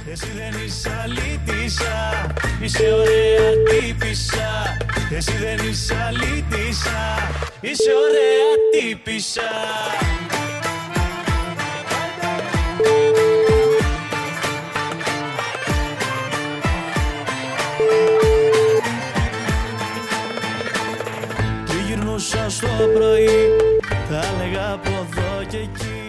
Εσύ δεν είσαι αλήτησα, είσαι ωραία τύπισσα. Εσύ δεν είσαι αλήτησα, είσαι ωραία τύπισσα. Τριγυρνούσα στο πρωί, θα έλεγα από εδώ και εκεί.